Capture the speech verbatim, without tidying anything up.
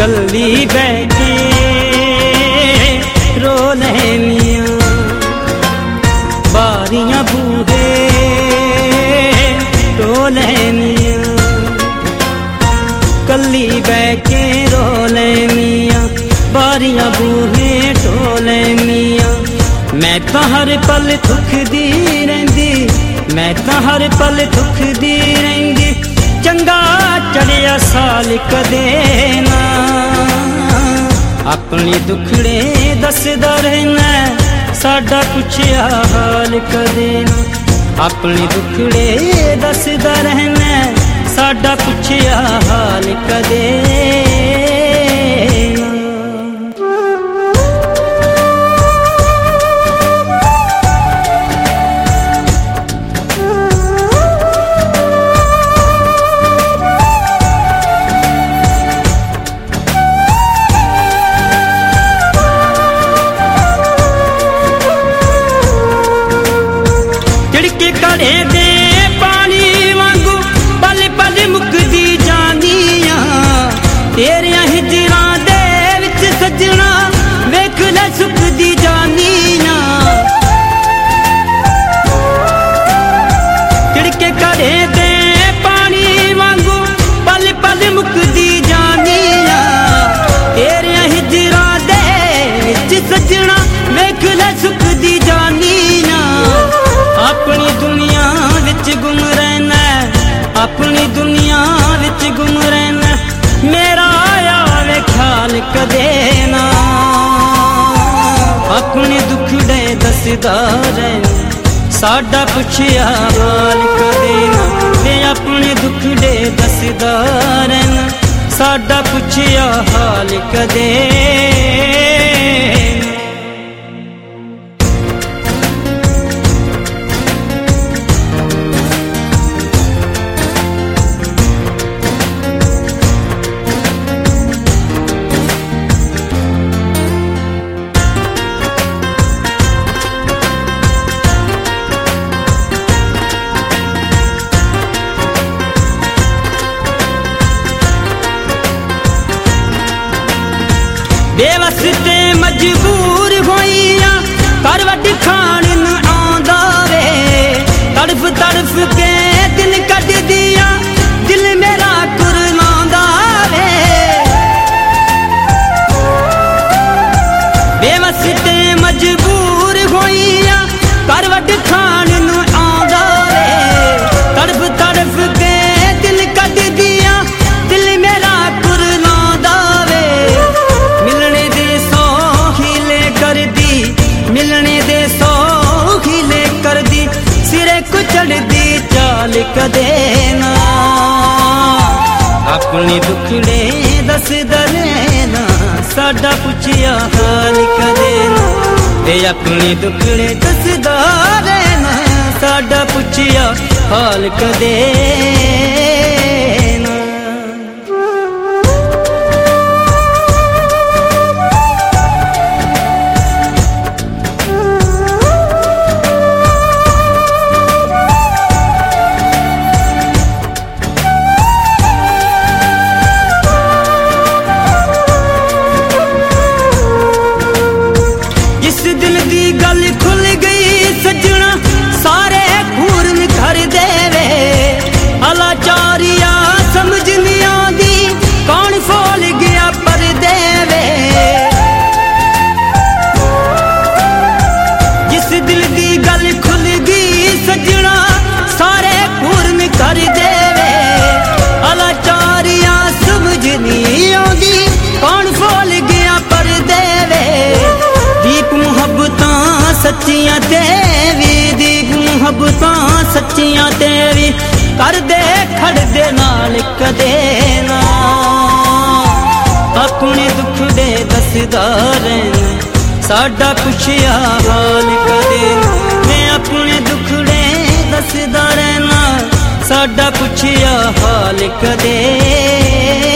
कल्ली बैठे रो लैनियां, बारियां बूहे रो लैनियां, कल्ली बैठे रो लैनियां, बारियां बूहे रो लैनियां। मैं तां हर पल दुखदी रहिंदी, मैं तां हर पल दुखदी रहिंदी, चंगा चढ़िया साल कदे ना। अपने दुखड़े दसदा रहना, साडा पुछया हाल कदे ना। अपने दुखड़े दसदा रहना, साडा पुछया हाल कदे ना। कड़े दे पानी वांगू पल पल मुकदी जानिया, तेरिया हिजरां दे विच सजना वेख ले सुकदी जानिया। खिड़के कड़े दे पानी वांगू पल पल मुकदी जानिया, तेरिया हिजरां दे विच सजना वेख ले सुकदी जानिया। अपनी दुनिया विच गुम रहना, अपनी दुनिया विच गुम रहना, मेरा आया वे ख्याल कदे ना। अपने दुखड़े दसदा रहना, साडा पुछया हाल कदे ना। वे अपने दुखड़े दसदा रहना, साडा पुछया हाल कदे ना। बेवस ते मजबूर होइया करवट खान नूं आंदा वे, तड़फ तड़फ के दिल कट दिया दिल मेरा कुरलांदा वे। बेवस ते मजबूर होइया करवट खान नूं आंदा वे, तड़फ तड़फ के दिल कट दिया दिल मेरा कुरलांदा वे। मिलने दे सौ हीले कर दी, मिलने दे सौ हीले कर दी, सिरे कुचड़ दी चाल कदे ना। अपने दुखड़े दसदा रहना, साडा पुछया हाल कदे ना। ते अपने दुखड़े दसदा रहना, साडा पुछया हाल कदे ना। दिल दी गल खुल गई सजना, सारे खूरन कर देवे। अलाचारिया समझ नहीं आंदी, कौन फोल गया पर देवे। जिस दिल दी गल खुल गई सजना, सारे खूरन कर देवे। अलाचारिया समझ नहीं आंदी, कौन फोल गया पर देवे। दीप मुहब्बतां सच्चियां तेवी, दीप मुहब्बतां सच्चियां तेवी, कर दे खड़ दे नाल कदे ना। अपने दुखड़े दसदा रहना, साडा पुछया हाल कदे ना। मैं अपने दुखड़े दसदा रहना, साडा पुछया हाल कदे